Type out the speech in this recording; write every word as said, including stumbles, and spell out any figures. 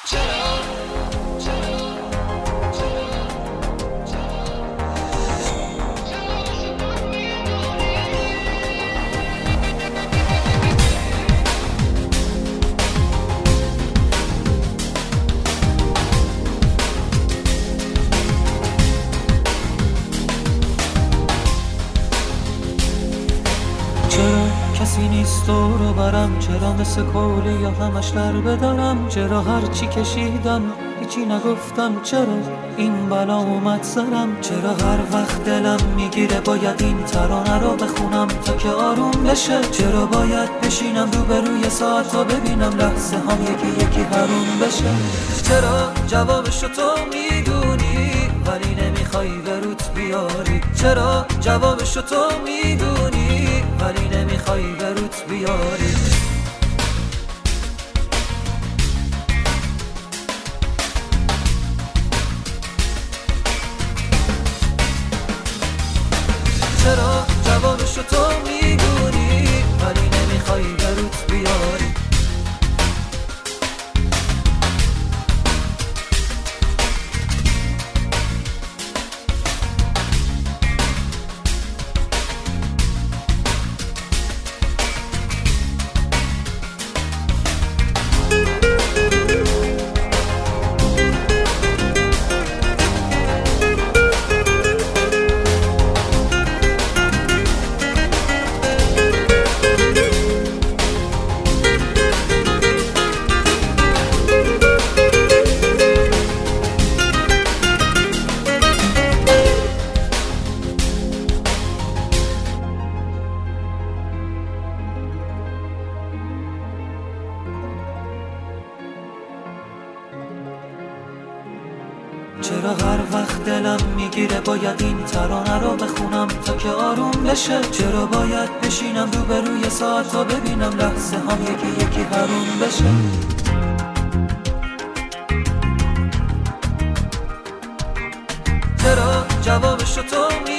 کسی نیست دور برم، چرا مثل کولی یا همش در بدارم؟ چرا هرچی کشیدم هیچی نگفتم؟ چرا این بلا اومد سرم؟ چرا هر وقت دلم میگیره باید این ترانه رو بخونم تا که آروم بشه؟ چرا باید بشینم روبروی ساعت تا ببینم لحظه هم یکی یکی حروم بشه؟ چرا جوابشو تو میدونی ولی نمیخوای بروت بیاری؟ چرا جوابشو تو میدونی ولی نمیخوای بروت بیاری؟ چرا جوابشو تو میدونی ولی نمیخوای بروت بیاری؟ چرا هر وقت دلم میگیره باید این ترانه رو بخونم تا که آروم بشه؟ چرا باید بشینم روبروی ساعت تا ببینم لحظه هم یکی یکی حروم بشه؟ چرا جوابشو تو می